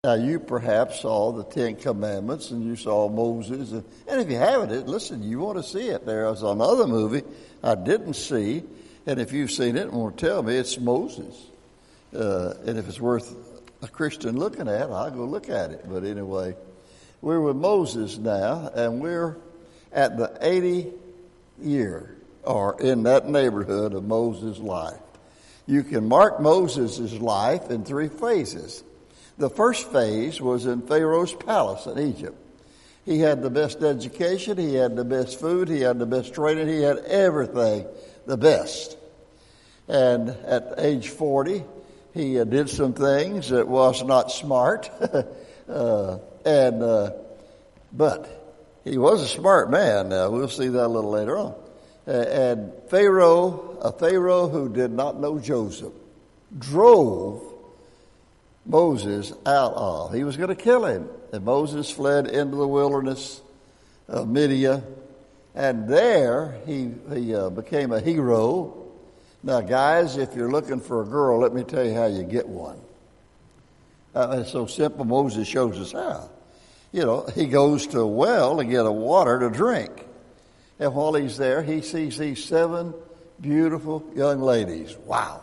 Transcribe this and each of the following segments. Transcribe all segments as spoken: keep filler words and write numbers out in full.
Now, you perhaps saw the Ten Commandments and you saw Moses. And, and if you haven't, listen, you want to see it. There was another movie I didn't see. And if you've seen it and want to tell me, it's Moses. Uh, and if it's worth a Christian looking at, I'll go look at it. But anyway, we're with Moses now, and we're at the eightieth year, or in that neighborhood of Moses' life. You can mark Moses' life in three phases. The first phase was in Pharaoh's palace in Egypt. He had the best education, he had the best food, he had the best training, he had everything the best. And at age forty, he uh, did some things that was not smart, uh, and uh, but he was a smart man. Now we'll see that a little later on. Uh, and Pharaoh, a Pharaoh who did not know Joseph, drove Moses out of. He was going to kill him. And Moses fled into the wilderness of Midian. And there he, he uh, became a hero. Now, guys, if you're looking for a girl, let me tell you how you get one. Uh, it's so simple. Moses shows us how. You know, he goes to a well to get a water to drink. And while he's there, he sees these seven beautiful young ladies. Wow.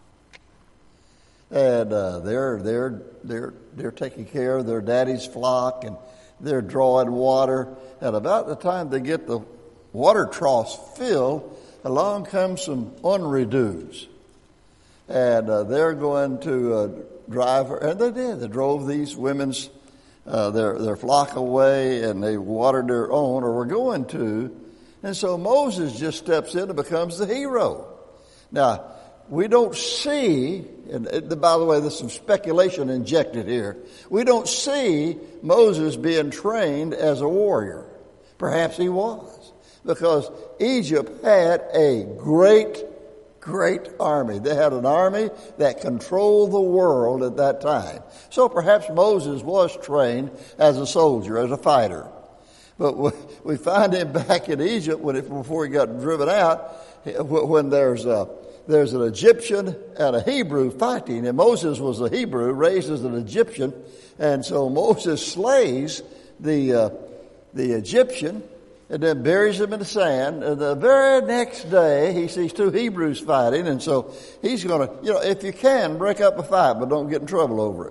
And uh, they're they're they're they're taking care of their daddy's flock, and they're drawing water. And about the time they get the water troughs filled, along comes some ornery dudes, and uh, they're going to uh, drive her. And they did. They drove these women's uh, their their flock away, and they watered their own, or were going to. And so Moses just steps in and becomes the hero. Now, we don't see, and by the way, there's some speculation injected here. We don't see Moses being trained as a warrior. Perhaps he was, because Egypt had a great, great army. They had an army that controlled the world at that time. So perhaps Moses was trained as a soldier, as a fighter. But we find him back in Egypt when it, before he got driven out, when there's a There's an Egyptian and a Hebrew fighting, and Moses was a Hebrew, raised as an Egyptian, and so Moses slays the uh, the Egyptian and then buries him in the sand. And the very next day, he sees two Hebrews fighting, and so he's going to, you know, if you can, break up a fight, but don't get in trouble over it.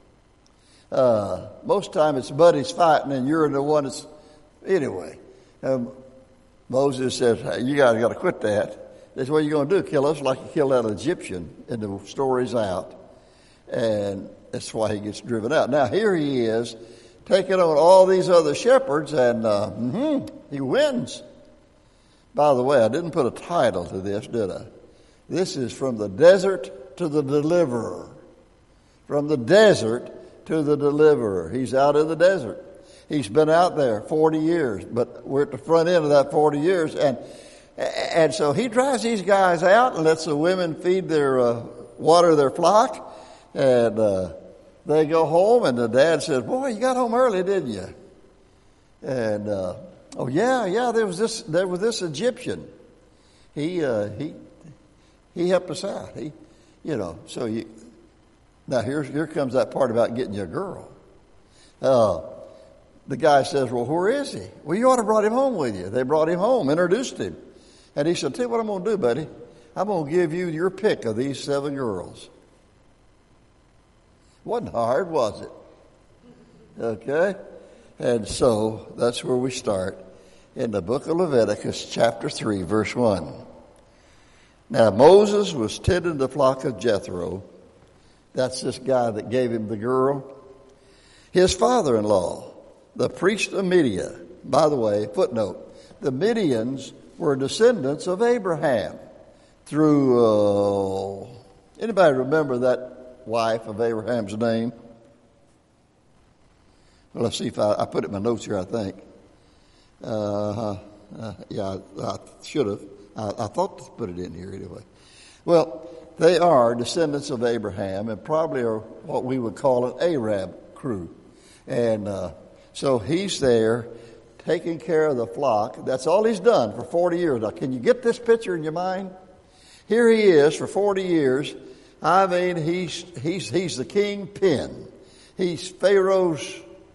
Uh, most time it's buddies fighting, and you're the one that's, anyway. Um, Moses says, hey, you guys got to quit that. That's what you're going to do, kill us like you killed that Egyptian. And the story's out. And that's why he gets driven out. Now, here he is, taking on all these other shepherds, and uh, mm-hmm, he wins. By the way, I didn't put a title to this, did I? This is From the Desert to the Deliverer. From the desert to the deliverer. He's out in the desert. He's been out there forty years, but we're at the front end of that forty years, and And so he drives these guys out and lets the women feed their, uh, water their flock. And, uh, they go home, and the dad says, boy, you got home early, didn't you? And, uh, oh yeah, yeah, there was this, there was this Egyptian. He, uh, he, he helped us out. He, you know, so you, now here, here comes that part about getting you a girl. Uh, the guy says, well, where is he? Well, you ought to brought him home with you. They brought him home, introduced him. And he said, tell you what I'm going to do, buddy. I'm going to give you your pick of these seven girls. Wasn't hard, was it? Okay? And so that's where we start in the book of Leviticus, chapter three, verse one. Now, Moses was tending the flock of Jethro. That's this guy that gave him the girl. His father-in-law, the priest of Midian. By the way, footnote, the Midians were descendants of Abraham through, uh, anybody remember that wife of Abraham's name? Well, let's see if I, I put it in my notes here, I think. Uh, uh, yeah, I, I should have. I, I thought to put it in here anyway. Well, they are descendants of Abraham and probably are what we would call an Arab crew. And uh, so he's there taking care of the flock. That's all he's done for forty years. Now, can you get this picture in your mind? Here he is for forty years. I mean, he's he's he's the kingpin. He's Pharaoh's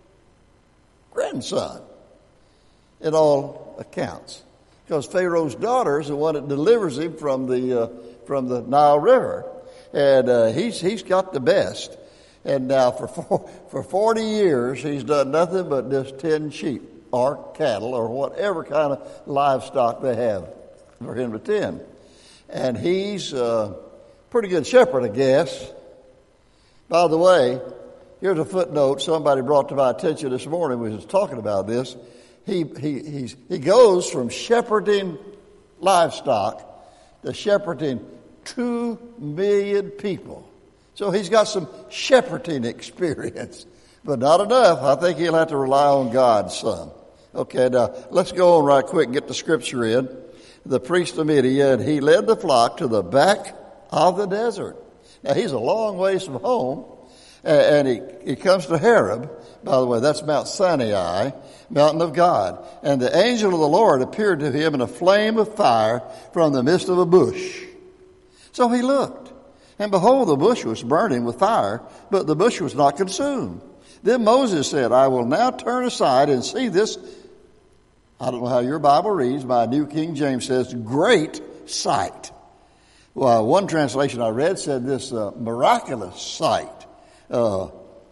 grandson in all accounts, because Pharaoh's daughter is the one that delivers him from the uh, from the Nile River, and uh, he's he's got the best. And now for four, for forty years he's done nothing but just tend sheep or cattle or whatever kind of livestock they have for him to tend, and he's a pretty good shepherd, I guess. By the way, here's a footnote somebody brought to my attention this morning. We was talking about this. He he he's, he goes from shepherding livestock to shepherding two million people. So he's got some shepherding experience, but not enough. I think he'll have to rely on God some. Okay, now let's go on right quick and get the scripture in. The priest of Midian, he led the flock to the back of the desert. Now he's a long ways from home, and he, he comes to Horeb. By the way, that's Mount Sinai, mountain of God. And the angel of the Lord appeared to him in a flame of fire from the midst of a bush. So he looked, and behold, the bush was burning with fire, but the bush was not consumed. Then Moses said, I will now turn aside and see this. I don't know how your Bible reads. My New King James says, great sight. Well, one translation I read said this uh, miraculous sight. Uh,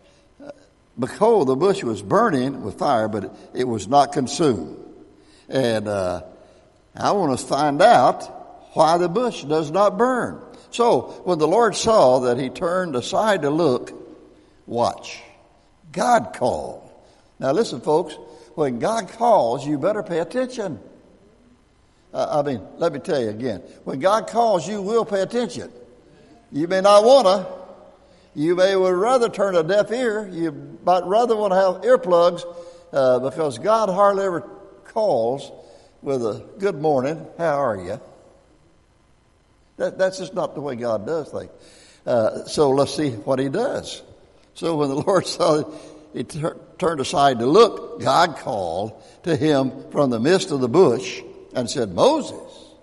behold, the bush was burning with fire, but it, it was not consumed. And uh, I want to find out why the bush does not burn. So when the Lord saw that he turned aside to look, watch. God called. Now listen, folks, when God calls, you better pay attention. Uh, I mean, let me tell you again. When God calls, you will pay attention. You may not want to. You may would rather turn a deaf ear. You might rather want to have earplugs uh, because God hardly ever calls with a good morning, how are you? That, that's just not the way God does things. Uh, so let's see what he does. So when the Lord saw it, he tur- turned aside to look, God called to him from the midst of the bush and said, Moses,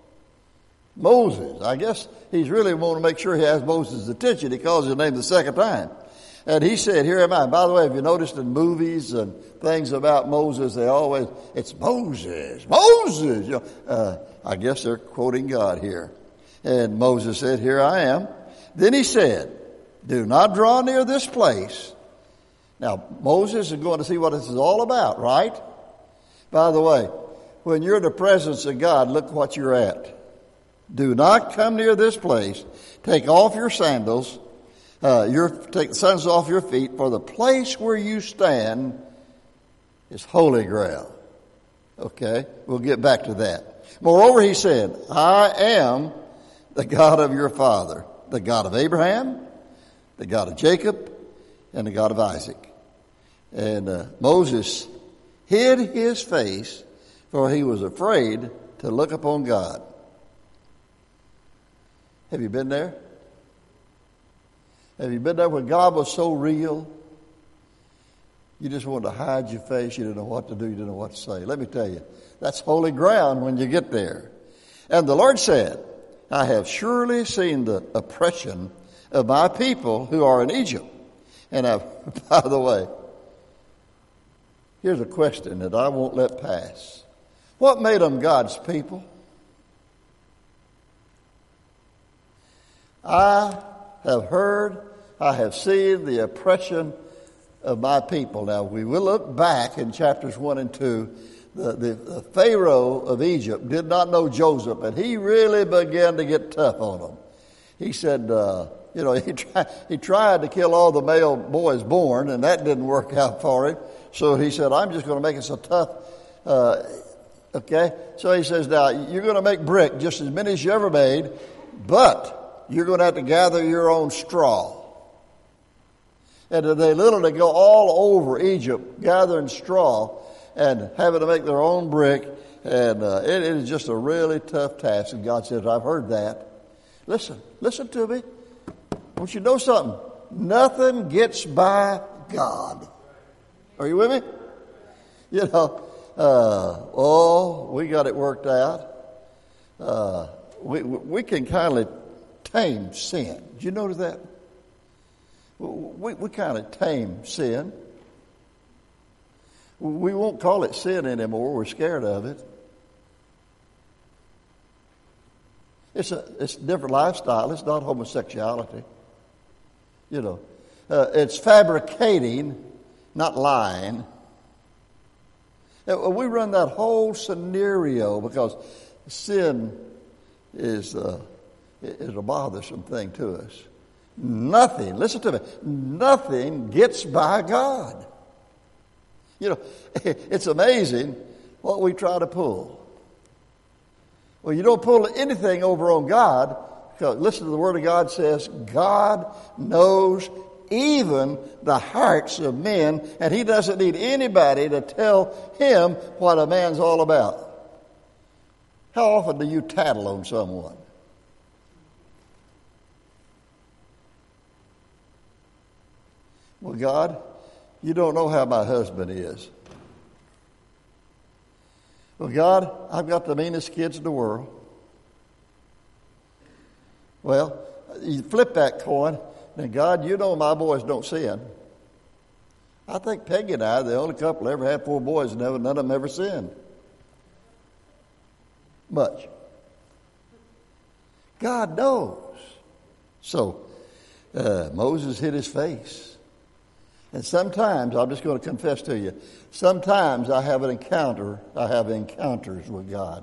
Moses. I guess he's really wanting to make sure he has Moses' attention. He calls his name the second time. And he said, here am I. By the way, have you noticed in movies and things about Moses, they always, it's Moses, Moses. You know, uh, I guess they're quoting God here. And Moses said, here I am. Then he said, do not draw near this place. Now, Moses is going to see what this is all about, right? By the way, when you're in the presence of God, look what you're at. Do not come near this place. Take off your sandals. Uh, your, take the sandals off your feet, for the place where you stand is holy ground. Okay? We'll get back to that. Moreover, he said, I am the God of your father, the God of Abraham, the God of Jacob, and the God of Isaac. And uh, Moses hid his face, for he was afraid to look upon God. Have you been there? Have you been there when God was so real? You just wanted to hide your face. You didn't know what to do. You didn't know what to say. Let me tell you, that's holy ground when you get there. And the Lord said, I have surely seen the oppression of my people who are in Egypt. And I, by the way, here's a question that I won't let pass. What made them God's people? I have heard, I have seen the oppression of my people. Now, we will look back in chapters one and two. The, the, the Pharaoh of Egypt did not know Joseph, and he really began to get tough on him. He said, uh, you know, he, try, he tried to kill all the male boys born, and that didn't work out for him. So he said, I'm just going to make it so tough. Uh, okay? So he says, now, you're going to make brick just as many as you ever made, but you're going to have to gather your own straw. And they literally go all over Egypt gathering straw and having to make their own brick. And uh, it, it is just a really tough task. And God says, I've heard that. Listen, listen to me. I want you to know something. Nothing gets by God. Are you with me? You know, uh, oh, we got it worked out. Uh, we, we can kindly tame sin. Did you notice that? We, we kind of tame sin. We won't call it sin anymore. We're scared of it. It's a, it's a different lifestyle. It's not homosexuality. You know, uh, it's fabricating, not lying. We run that whole scenario because sin is, uh, is a bothersome thing to us. Nothing, listen to me, nothing gets by God. You know, it's amazing what we try to pull. Well, you don't pull anything over on God, because listen to the Word of God says, God knows even the hearts of men, and He doesn't need anybody to tell Him what a man's all about. How often do you tattle on someone? Well, God, you don't know how my husband is. Well, God, I've got the meanest kids in the world. Well, you flip that coin, and God, you know my boys don't sin. I think Peggy and I are the only couple that ever had four boys, and none of them ever sinned. Much. God knows. So, uh, Moses hid his face. And sometimes, I'm just going to confess to you, sometimes I have an encounter, I have encounters with God.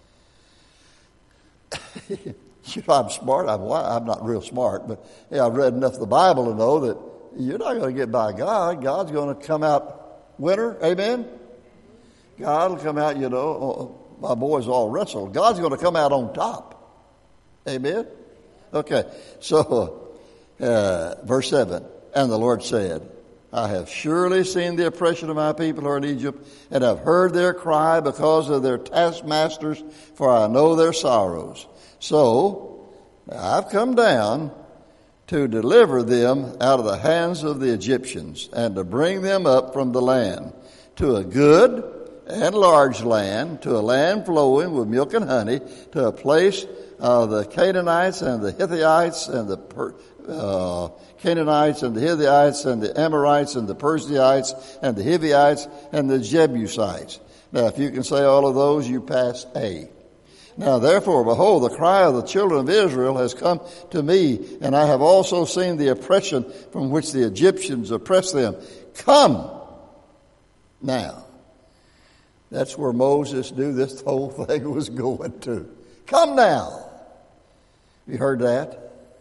You know, I'm smart. I'm, I'm not real smart, but yeah, I've read enough of the Bible to know that you're not going to get by God. God's going to come out winner. Amen? God will come out, you know, oh, my boys all wrestle. God's going to come out on top. Amen? Okay, so uh, verse seven, and the Lord said, I have surely seen the oppression of my people who are in Egypt, and have heard their cry because of their taskmasters, for I know their sorrows. So, I've come down to deliver them out of the hands of the Egyptians, and to bring them up from the land to a good and large land, to a land flowing with milk and honey, to a place of the Canaanites and the Hittites and the per, uh, Canaanites and the Hittites and the Amorites and the Perizzites and the Hivites and the Jebusites. Now, if you can say all of those, you pass A. Now, therefore, behold, the cry of the children of Israel has come to me, and I have also seen the oppression from which the Egyptians oppress them. Come now. That's where Moses knew this whole thing was going to. Come now. You heard that?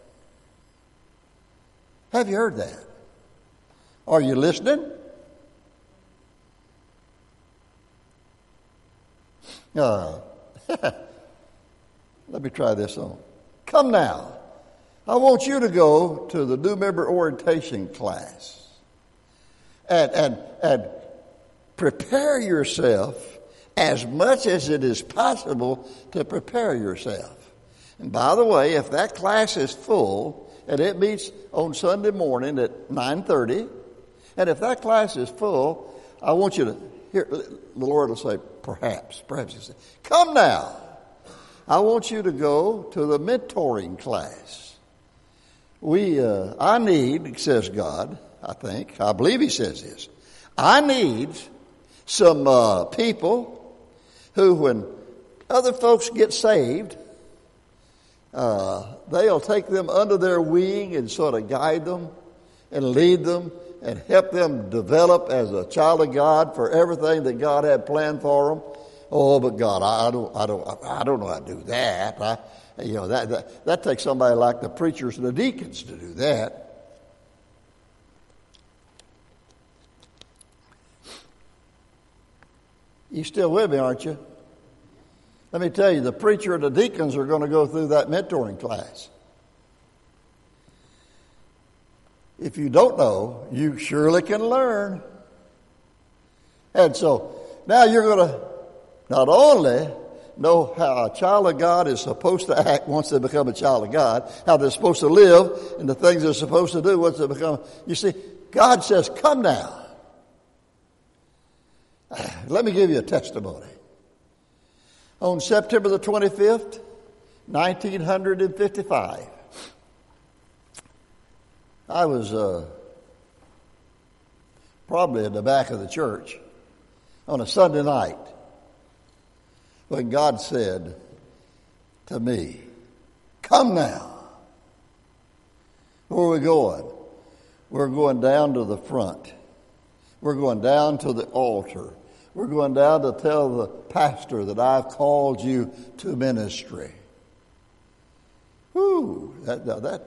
Have you heard that? Are you listening? Uh, let me try this on. Come now. I want you to go to the new member orientation class and, and, and prepare yourself as much as it is possible to prepare yourself. And by the way, if that class is full, and it meets on Sunday morning at nine thirty, and if that class is full, I want you to hear, the Lord will say, perhaps, perhaps He'll say, come now. I want you to go to the mentoring class. We, uh, I need, says God, I think, I believe He says this, I need some uh, people who, when other folks get saved, uh, they'll take them under their wing and sort of guide them and lead them and help them develop as a child of God for everything that God had planned for them. Oh, but God, I don't, I don't, I don't know how to do that. I, you know, that, that that takes somebody like the preachers and the deacons to do that. You still with me, aren't you? Let me tell you, the preacher and the deacons are going to go through that mentoring class. If you don't know, you surely can learn. And so now you're going to not only know how a child of God is supposed to act once they become a child of God, how they're supposed to live, and the things they're supposed to do once they become. You see, God says, come now. Let me give you a testimony. On September the twenty-fifth, nineteen fifty-five, I was uh, probably in the back of the church on a Sunday night when God said to me, "Come now." Where are we going? We're going down to the front. We're going down to the altar. We're going down to tell the pastor that I've called you to ministry. Whew, that, that,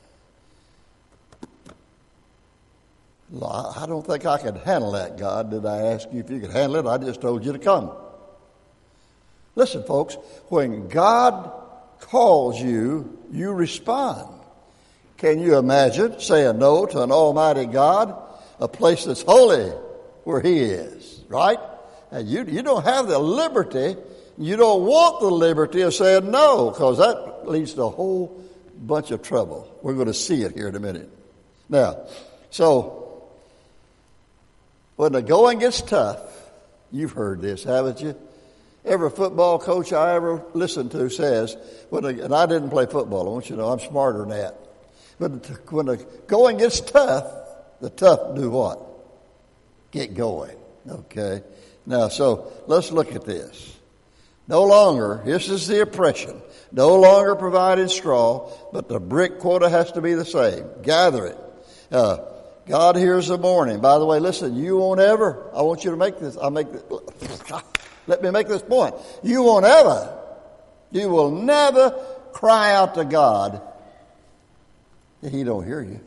I don't think I could handle that, God. Did I ask you if you could handle it? I just told you to come. Listen, folks, when God calls you, you respond. Can you imagine saying no to an almighty God, a place that's holy where He is, right? And you, you don't have the liberty, you don't want the liberty of saying no, because that leads to a whole bunch of trouble. We're going to see it here in a minute. Now, so, when the going gets tough, you've heard this, haven't you? Every football coach I ever listened to says, when the, and I didn't play football, I want you to know I'm smarter than that. But when the going gets tough, the tough do what? Get going. Okay. Now, so let's look at this. No longer, this is the oppression, no longer providing straw, but the brick quota has to be the same. Gather it. Uh, God hears the mourning. By the way, listen, you won't ever, I want you to make this, I'll make this, let me make this point. You won't ever, you will never cry out to God that He don't hear you.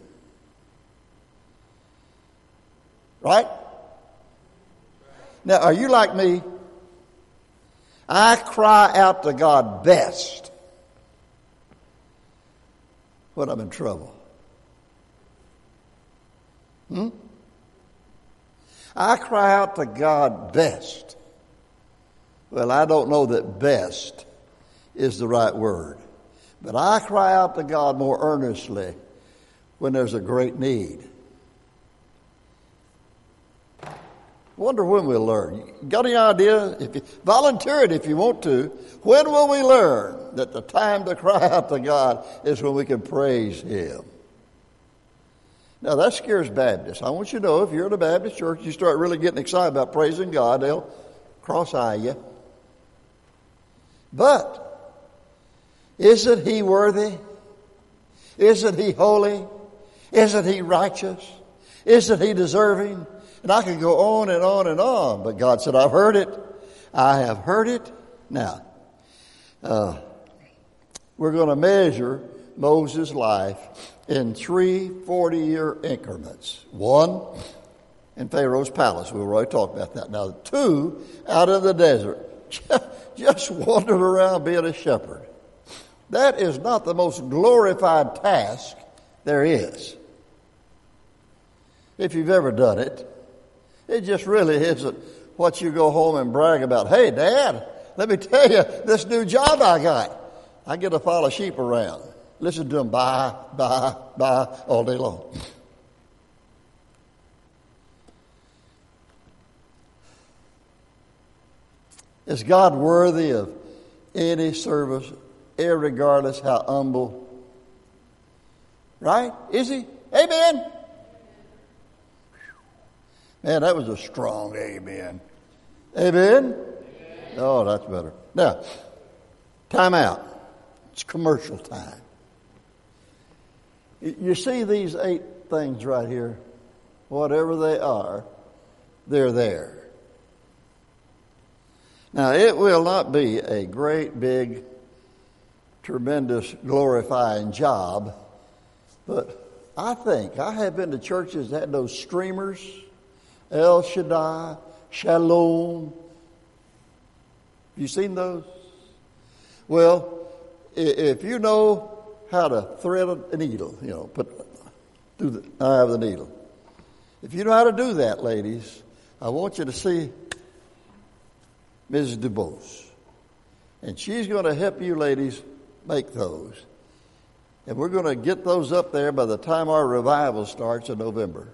Right? Now, are you like me? I cry out to God best when I'm in trouble. Hmm? I cry out to God best. Well, I don't know that best is the right word. But I cry out to God more earnestly when there's a great need. Wonder when we'll learn. Got any idea? If you volunteer it if you want to. When will we learn that the time to cry out to God is when we can praise Him? Now that scares Baptists. I want you to know if you're in a Baptist church, you start really getting excited about praising God, they'll cross-eye you. But isn't He worthy? Isn't He holy? Isn't He righteous? Isn't He deserving? And I could go on and on and on. But God said, I've heard it. I have heard it. Now, uh, we're going to measure Moses' life in three forty-year increments. One, in Pharaoh's palace. We've already talked about that. Now, two, out in the desert. Just wandering around being a shepherd. That is not the most glorified task there is. If you've ever done it, it just really isn't what you go home and brag about. Hey, Dad, let me tell you this new job I got. I get to follow sheep around. Listen to them baa, baa, baa all day long. Is God worthy of any service, irregardless how humble? Right? Is He? Amen. Man, that was a strong amen. Amen? Amen. Oh, that's better. Now, time out. It's commercial time. You see these eight things right here? Whatever they are, they're there. Now, it will not be a great, big, tremendous, glorifying job, but I think, I have been to churches that had those streamers, El Shaddai, Shalom. You seen those? Well, if you know how to thread a needle, you know, put through the eye of the needle. If you know how to do that, ladies, I want you to see Missus DuBose. And she's going to help you ladies make those. And we're going to get those up there by the time our revival starts in November.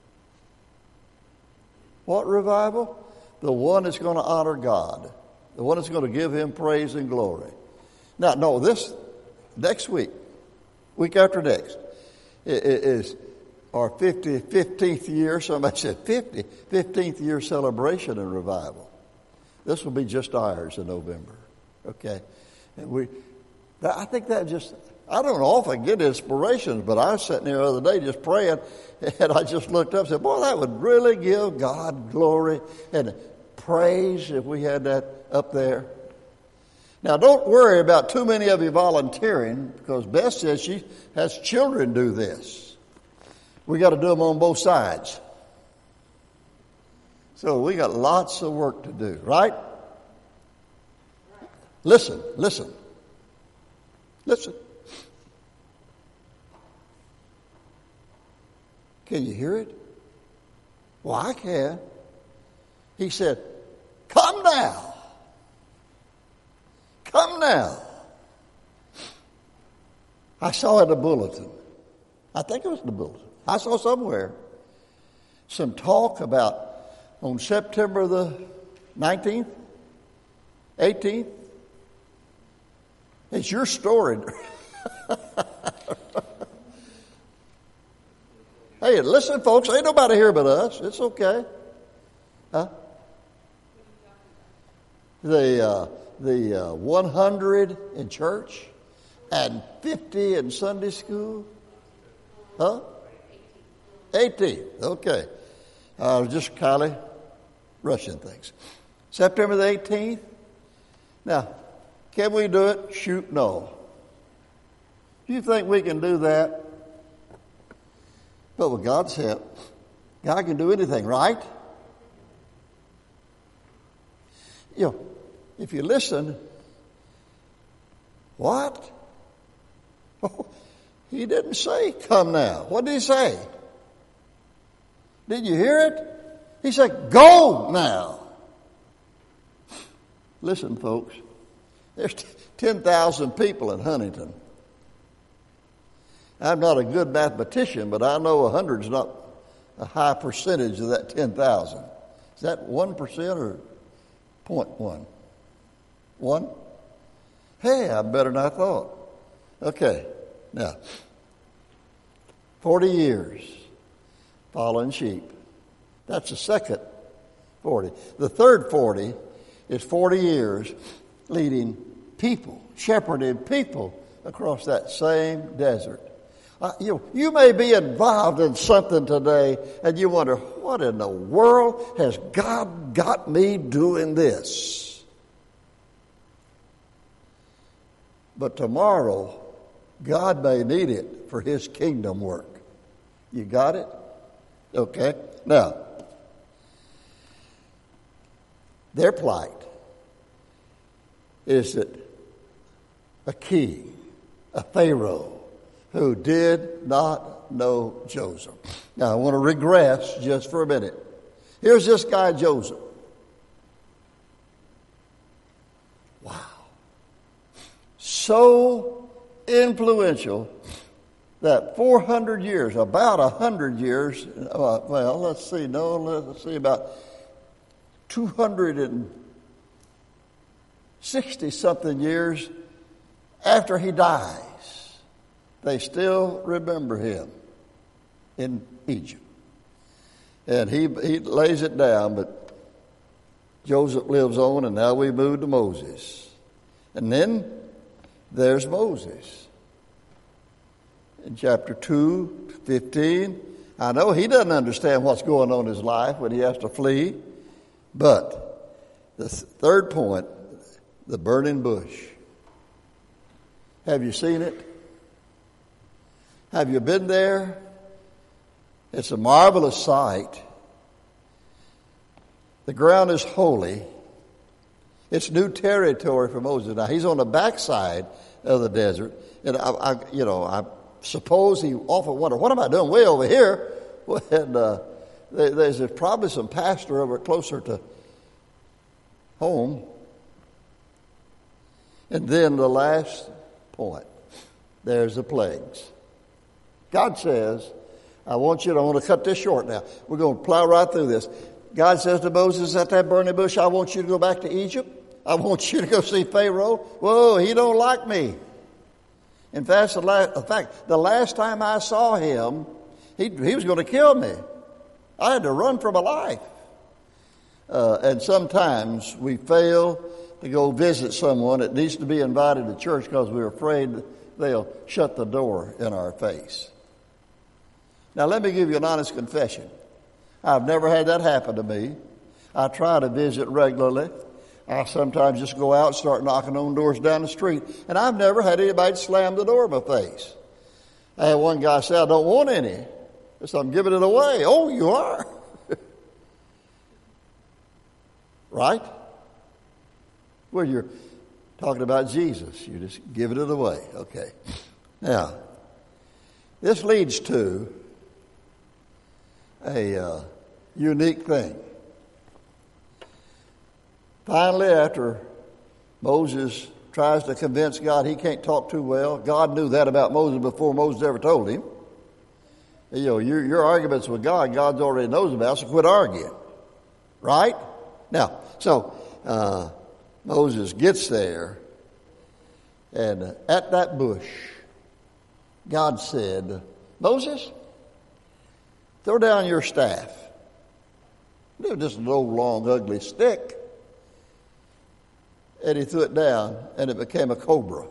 What revival? The one that's going to honor God. The one that's going to give Him praise and glory. Now, no, this next week, week after next, is our fifty, fifteenth year, somebody said fifty, fifteenth year celebration and revival. This will be just ours in November. Okay? And we, I think that just, I don't often get inspirations, but I was sitting there the other day just praying, and I just looked up and said, boy, that would really give God glory and praise if we had that up there. Now, don't worry about too many of you volunteering, because Beth says she has children do this. We got to do them on both sides. So we got lots of work to do, right? Listen, listen, listen. Can you hear it? Well, I can. He said, come now. Come now. I saw in the bulletin. I think it was in the bulletin. I saw somewhere some talk about on September the nineteenth, eighteenth. It's your story. Hey, listen, folks, ain't nobody here but us. It's okay. Huh? The uh, the uh, one hundred in church and fifty in Sunday school. Huh? eighteen. Okay. I was just kind of rushing things. September the eighteenth. Now, can we do it? Shoot, no. Do you think we can do that? But with God's help, God can do anything, right? You know, if you listen, what? Oh, he didn't say, come now. What did he say? Did you hear it? He said, go now. Listen, folks, there's ten thousand people in Huntington. I'm not a good mathematician, but I know one hundred is not a high percentage of that ten thousand. Is that one percent or zero point one? one? Hey, I'm better than I thought. Okay, now, forty years following sheep. That's the second forty. The third forty is forty years leading people, shepherding people across that same desert. Uh, you, you may be involved in something today and you wonder, what in the world has God got me doing this? But tomorrow, God may need it for His kingdom work. You got it? Okay. Now, their plight is that a king, a Pharaoh, who did not know Joseph. Now, I want to regress just for a minute. Here's this guy, Joseph. Wow. So influential that four hundred years, about one hundred years, uh, well, let's see, no, let's see, about two hundred sixty something years after he dies, they still remember him in Egypt. And he, he lays it down, but Joseph lives on, and now we move to Moses. And then there's Moses. In chapter two, fifteen, I know he doesn't understand what's going on in his life when he has to flee, but the third point, the burning bush. Have you seen it? Have you been there? It's a marvelous sight. The ground is holy. It's new territory for Moses. Now, he's on the backside of the desert. And, I, I you know, I suppose he often wondered, what am I doing way over here? And uh, there's probably some pasture over closer to home. And then the last point, there's the plagues. God says, I want you to, I want to cut this short now. We're going to plow right through this. God says to Moses at that burning bush, I want you to go back to Egypt. I want you to go see Pharaoh. Whoa, he don't like me. In fact, the last, in fact, the last time I saw him, he, he was going to kill me. I had to run for my life. Uh, and sometimes we fail to go visit someone that needs to be invited to church because we're afraid they'll shut the door in our face. Now, let me give you an honest confession. I've never had that happen to me. I try to visit regularly. I sometimes just go out and start knocking on doors down the street, and I've never had anybody slam the door in my face. I had one guy say, I don't want any. So I'm giving it away. Oh, you are? Right? Well, you're talking about Jesus. You're just giving it away. Okay. Now, this leads to a uh, unique thing. Finally, after Moses tries to convince God he can't talk too well, God knew that about Moses before Moses ever told him. You know, your, your arguments with God, God already knows about, so quit arguing. Right? Now, so uh, Moses gets there, and at that bush, God said, Moses, throw down your staff. It was just an old, long, ugly stick. And he threw it down, and it became a cobra.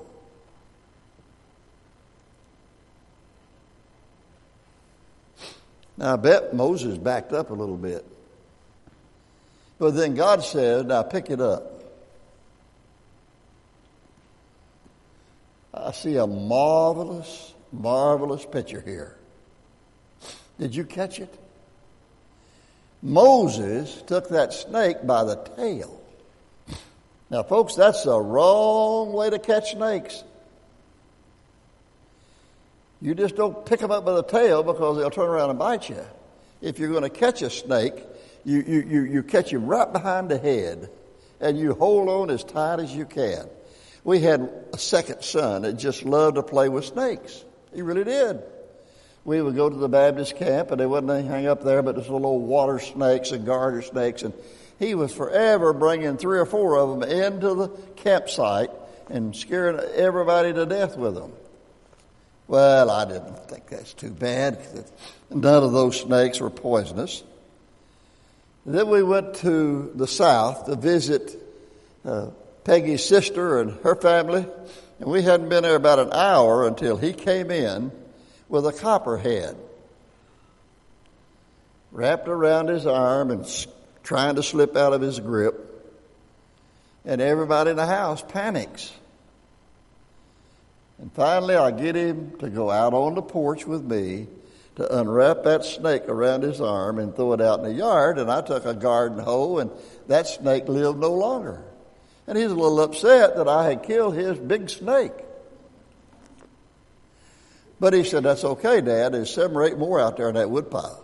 Now, I bet Moses backed up a little bit. But then God said, now pick it up. I see a marvelous, marvelous picture here. Did you catch it? Moses took that snake by the tail. Now, folks, that's the wrong way to catch snakes. You just don't pick them up by the tail because they'll turn around and bite you. If you're going to catch a snake, you, you, you, you catch him right behind the head, and you hold on as tight as you can. We had a second son that just loved to play with snakes. He really did. We would go to the Baptist camp, and there wasn't anything up there but just little old water snakes and garter snakes, and he was forever bringing three or four of them into the campsite and scaring everybody to death with them. Well, I didn't think that's too bad. None of those snakes were poisonous. Then we went to the south to visit uh, Peggy's sister and her family, and we hadn't been there about an hour until he came in with a copperhead wrapped around his arm and trying to slip out of his grip, and everybody in the house panics. And finally, I get him to go out on the porch with me to unwrap that snake around his arm and throw it out in the yard, and I took a garden hoe, and that snake lived no longer. And he was a little upset that I had killed his big snake. But he said, that's okay, Dad. There's seven or eight more out there in that woodpile.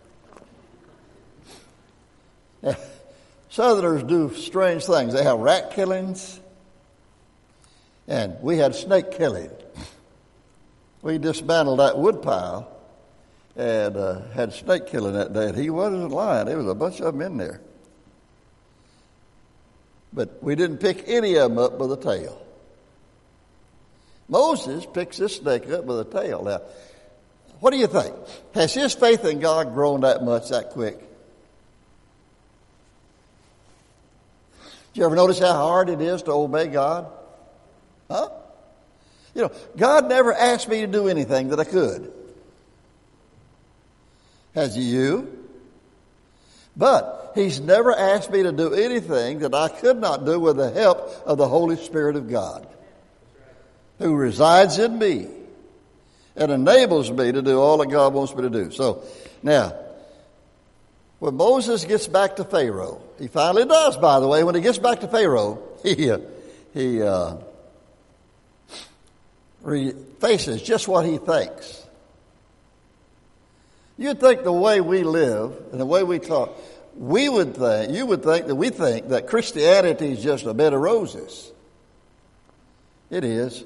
Now, Southerners do strange things. They have rat killings, and we had snake killing. We dismantled that woodpile and uh, had snake killing that day. And he wasn't lying. There was a bunch of them in there. But we didn't pick any of them up by the tail. Moses picks this snake up by the tail. Now, what do you think? Has his faith in God grown that much, that quick? Did you ever notice how hard it is to obey God? Huh? You know, God never asked me to do anything that I could. Has He you? But He's never asked me to do anything that I could not do with the help of the Holy Spirit of God, who resides in me and enables me to do all that God wants me to do. So, now, when Moses gets back to Pharaoh, he finally does, by the way, when he gets back to Pharaoh, he, uh, he uh, re- faces just what he thinks. You'd think the way we live and the way we talk, we would think, you would think that we think that Christianity is just a bed of roses. It is.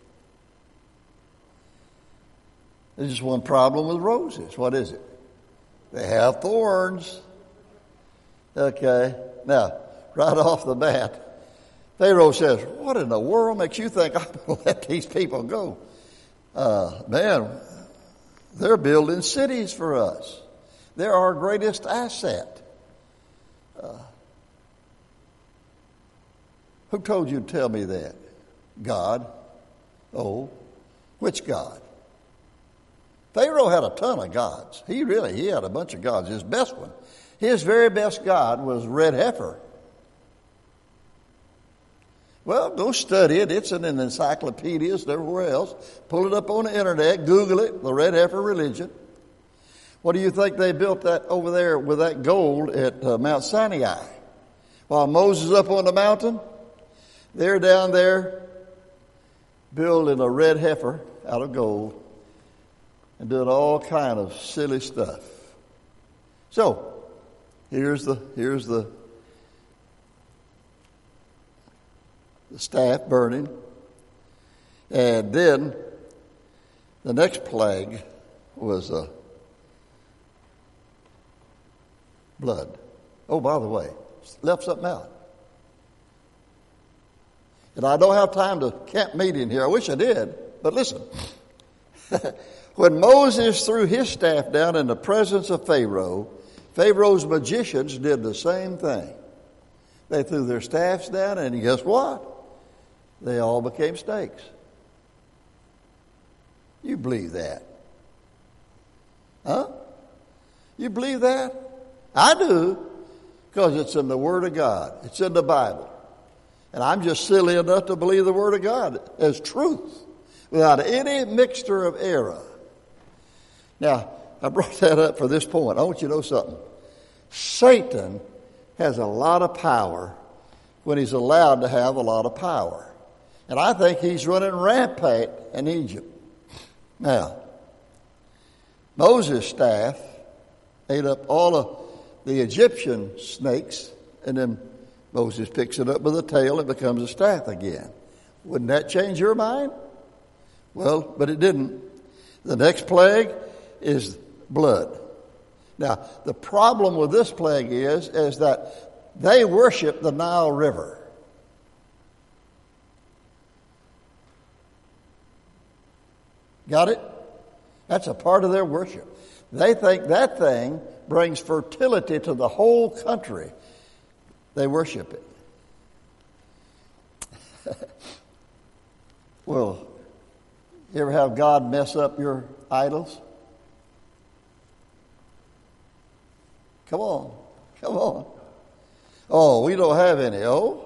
There's just one problem with roses. What is it? They have thorns. Okay. Now, right off the bat, Pharaoh says, what in the world makes you think I'm going to let these people go? Uh, man, They're building cities for us. They're our greatest asset. Uh, who told you to tell me that? God. Oh, which God? Pharaoh had a ton of gods. He really, he had a bunch of gods. His best one, his very best god was red heifer. Well, go study it. It's in an encyclopedias and everywhere else. Pull it up on the internet. Google it, the red heifer religion. What do you think they built that over there with that gold at uh, Mount Sinai? While Moses up on the mountain, they're down there building a red heifer out of gold and doing all kind of silly stuff. So, here's the here's the the staff burning. And then the next plague was uh, blood. Oh, by the way, left something out. And I don't have time to camp meeting here. I wish I did. But listen. When Moses threw his staff down in the presence of Pharaoh, Pharaoh's magicians did the same thing. They threw their staffs down, and guess what? They all became snakes. You believe that? Huh? You believe that? I do, because it's in the Word of God. It's in the Bible. And I'm just silly enough to believe the Word of God as truth, without any mixture of error. Now, I brought that up for this point. I want you to know something. Satan has a lot of power when he's allowed to have a lot of power. And I think he's running rampant in Egypt. Now, Moses' staff ate up all of the Egyptian snakes, and then Moses picks it up with a tail and becomes a staff again. Wouldn't that change your mind? Well, but it didn't. The next plague is blood. Now, the problem with this plague is, is that they worship the Nile River. Got it? That's a part of their worship. They think that thing brings fertility to the whole country. They worship it. Well, you ever have God mess up your idols? Come on. Come on. Oh, we don't have any. Oh?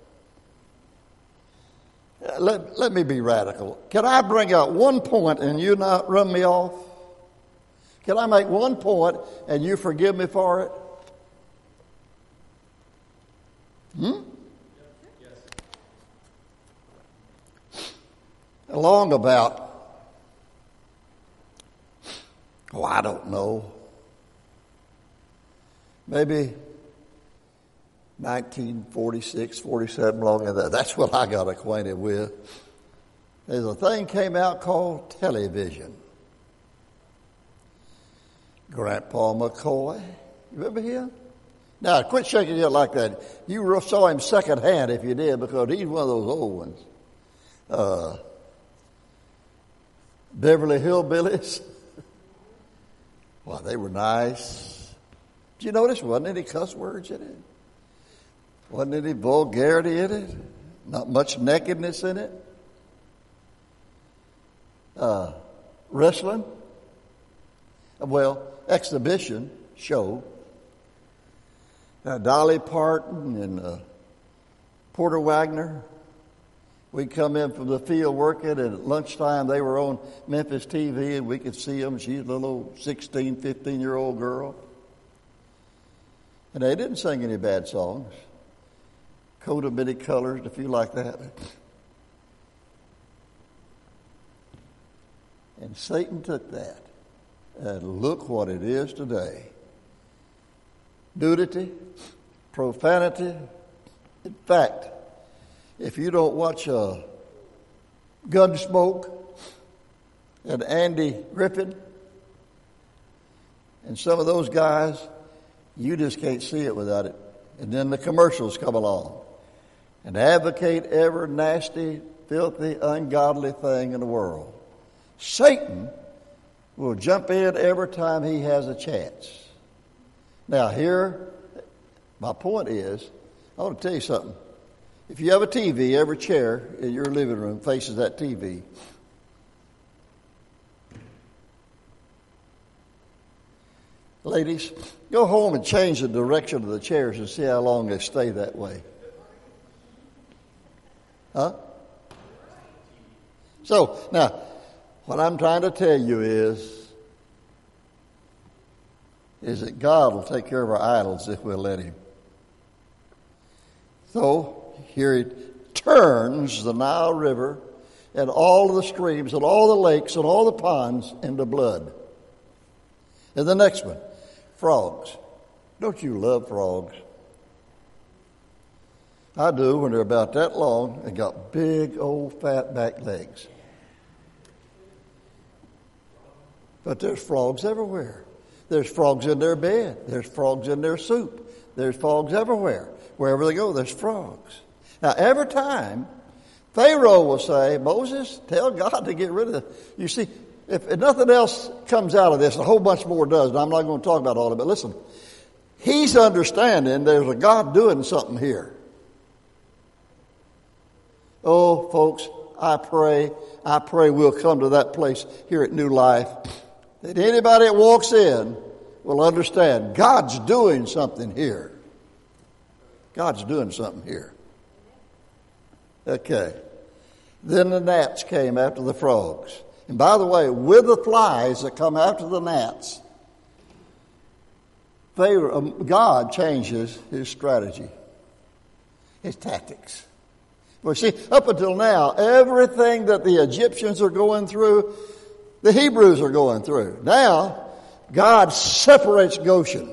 Let, let me be radical. Can I bring out one point and you not run me off? Can I make one point and you forgive me for it? Hmm? Yes. Along about, oh, I don't know, maybe nineteen forty-six, forty-seven, along in that. That's what I got acquainted with. There's a thing came out called television. Grandpa McCoy, you remember him? Now, quit shaking your head like that. You saw him secondhand if you did, because he's one of those old ones. Uh, Beverly Hillbillies. Well, they were nice. Did you notice wasn't any cuss words in it? Wasn't any vulgarity in it? Not much nakedness in it? Uh, wrestling? Well, exhibition, show. Uh, Dolly Parton and uh, Porter Wagner. We'd come in from the field working, and at lunchtime they were on Memphis T V, and we could see them. She's a little old sixteen, fifteen-year-old girl. And they didn't sing any bad songs. Coat of many colors, a few like that. And Satan took that. And look what it is today. Nudity, profanity. In fact, if you don't watch uh, Gunsmoke and Andy Griffin and some of those guys, you just can't see it without it. And then the commercials come along and advocate every nasty, filthy, ungodly thing in the world. Satan will jump in every time he has a chance. Now here, my point is, I want to tell you something. If you have a T V, every chair in your living room faces that T V. Ladies, go home and change the direction of the chairs and see how long they stay that way. Huh? So, now, what I'm trying to tell you is, is that God will take care of our idols if we'll let Him. So, here He turns the Nile River and all of the streams and all the lakes and all the ponds into blood. And the next one, frogs. Don't you love frogs? I do when they're about that long and got big old fat back legs. But there's frogs everywhere. There's frogs in their bed. There's frogs in their soup. There's frogs everywhere. Wherever they go, there's frogs. Now, every time Pharaoh will say, Moses, tell God to get rid of it. You see, if, if nothing else comes out of this, a whole bunch more does, and I'm not going to talk about all of it, but listen, he's understanding there's a God doing something here. Oh, folks, I pray, I pray we'll come to that place here at New Life that anybody that walks in will understand God's doing something here. God's doing something here. Okay. Then the gnats came after the frogs. And by the way, with the flies that come after the gnats, Pharaoh, God changes his strategy, his tactics. Well, see, up until now, everything that the Egyptians are going through, the Hebrews are going through. Now, God separates Goshen.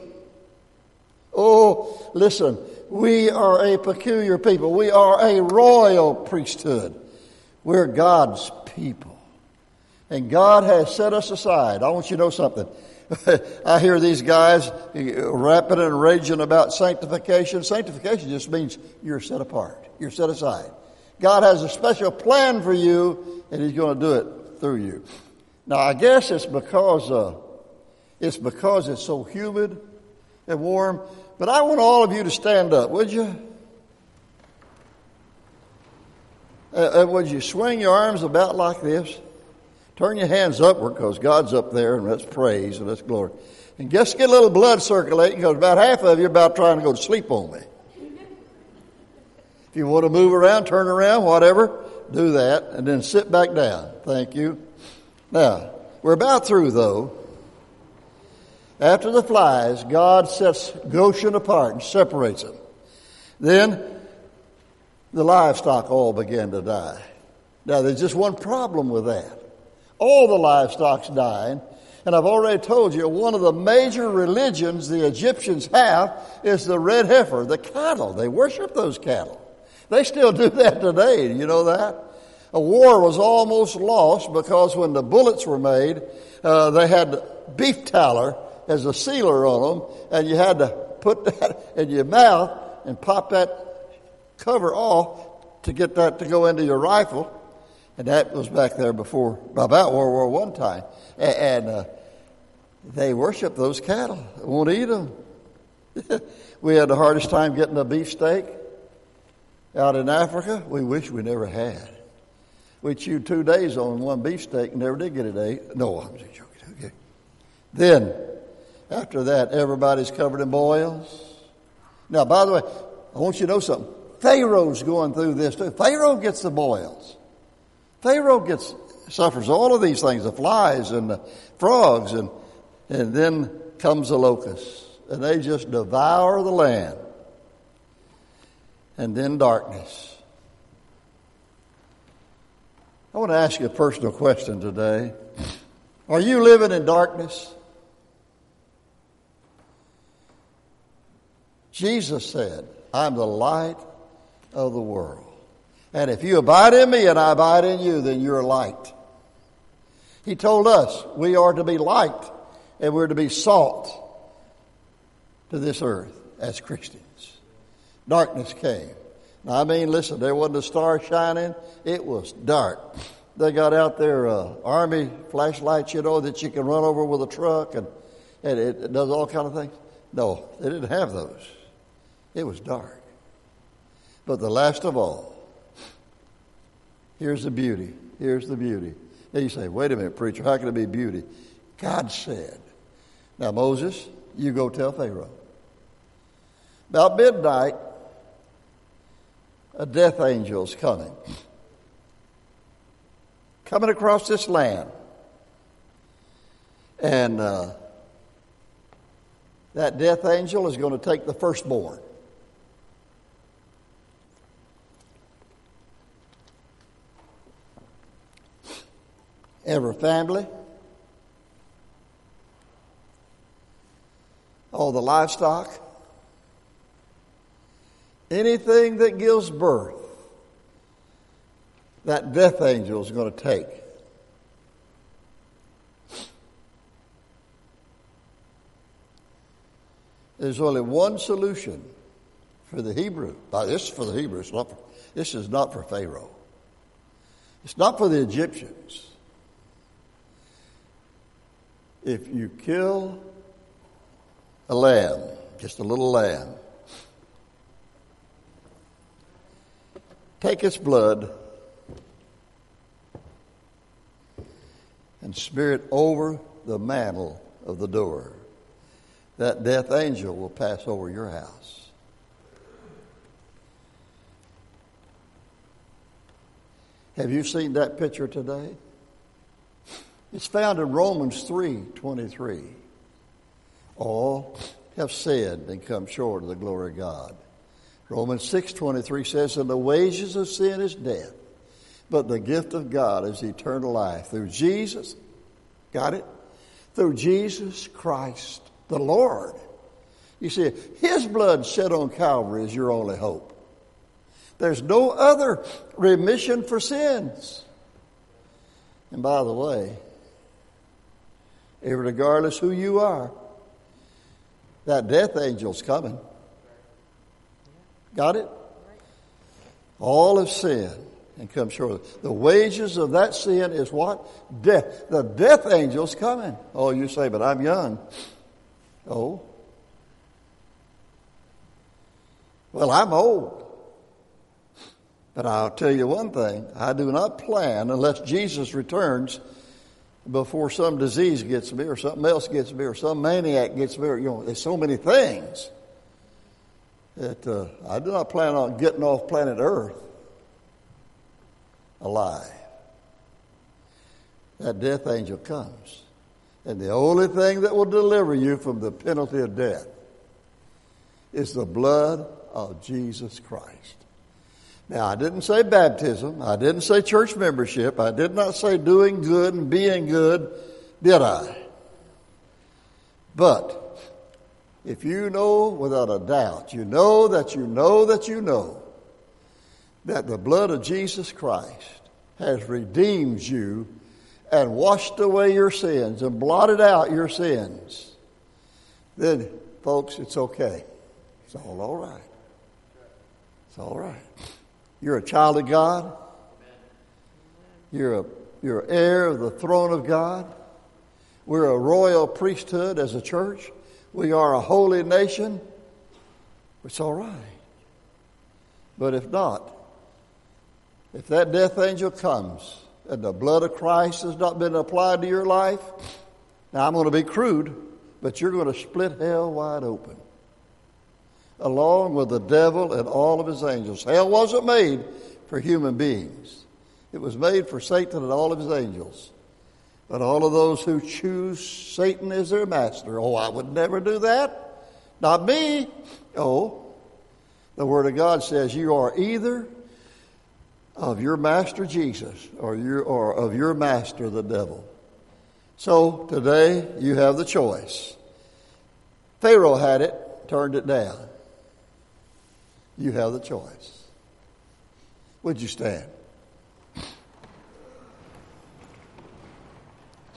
Oh, listen, we are a peculiar people. We are a royal priesthood. We're God's people. And God has set us aside. I want you to know something. I hear these guys rapping and raging about sanctification. Sanctification just means you're set apart. You're set aside. God has a special plan for you, and He's going to do it through you. Now, I guess it's because uh, it's because it's so humid and warm. But I want all of you to stand up, would you? Uh, would you swing your arms about like this? Turn your hands upward because God's up there, and that's praise and that's glory. And just get a little blood circulating because about half of you are about trying to go to sleep on me. If you want to move around, turn around, whatever, do that, and then sit back down. Thank you. Now, we're about through, though. After the flies, God sets Goshen apart and separates them. Then the livestock all began to die. Now, there's just one problem with that. All the livestock's dying. And I've already told you, one of the major religions the Egyptians have is the red heifer, the cattle. They worship those cattle. They still do that today. You know that? A war was almost lost because when the bullets were made, uh, they had beef tallow as a sealer on them, and you had to put that in your mouth and pop that cover off to get that to go into your rifle. And that was back there before, about World War One time. And, and uh, they worship those cattle. They won't eat them. We had the hardest time getting a beefsteak out in Africa. We wish we never had. We chewed two days on one beefsteak and never did get it ate. No, I'm just joking. Okay. Then, after that, everybody's covered in boils. Now, by the way, I want you to know something. Pharaoh's going through this too. Pharaoh gets the boils. Pharaoh gets suffers all of these things, the flies and the frogs, and and then comes the locusts, and they just devour the land. And then darkness. I want to ask you a personal question today. Are you living in darkness? Jesus said, I'm the light of the world. And if you abide in me and I abide in you, then you're light. He told us we are to be light and we're to be salt to this earth as Christians. Darkness came. Now, I mean, listen, there wasn't a star shining. It was dark. They got out their uh, army flashlights, you know, that you can run over with a truck and, and it, it does all kind of things. No, they didn't have those. It was dark. But the last of all, here's the beauty. Here's the beauty. Now you say, wait a minute, preacher, how can it be beauty? God said. Now, Moses, you go tell Pharaoh. About midnight, a death angel is coming. Coming across this land. And uh, that death angel is going to take the firstborn. Every family, all the livestock, anything that gives birth, that death angel is going to take. There's only one solution for the Hebrew. Now, this is for the Hebrews. Not for, this is not for Pharaoh. It's not for the Egyptians. If you kill a lamb, just a little lamb, take its blood and smear it over the mantle of the door, that death angel will pass over your house. Have you seen that picture today? It's found in Romans three twenty-three. All have sinned and come short of the glory of God. Romans six twenty-three says, and the wages of sin is death, but the gift of God is eternal life through Jesus. Got it? Through Jesus Christ, the Lord. You see, His blood shed on Calvary is your only hope. There's no other remission for sins. And by the way, regardless who you are, that death angel's coming. Got it? All have sinned and come short. The wages of that sin is what? Death. The death angel's coming. Oh, you say, but I'm young. Oh. Well, I'm old. But I'll tell you one thing. I do not plan, unless Jesus returns, before some disease gets me or something else gets me or some maniac gets me. Or, you know, there's so many things that uh, I do not plan on getting off planet Earth alive. That death angel comes. And the only thing that will deliver you from the penalty of death is the blood of Jesus Christ. Now, I didn't say baptism. I didn't say church membership. I did not say doing good and being good, did I? But if you know without a doubt, you know that you know that you know that the blood of Jesus Christ has redeemed you and washed away your sins and blotted out your sins, then, folks, it's okay. It's all all right. It's all right. You're a child of God. You're a you're heir of the throne of God. We're a royal priesthood as a church. We are a holy nation. It's all right. But if not, if that death angel comes and the blood of Christ has not been applied to your life, now I'm going to be crude, but you're going to split hell wide open, along with the devil and all of his angels. Hell wasn't made for human beings. It was made for Satan and all of his angels. But all of those who choose Satan as their master, oh, I would never do that. Not me. Oh, the Word of God says you are either of your master Jesus or, you, or of your master the devil. So today you have the choice. Pharaoh had it, turned it down. You have the choice. Would you stand?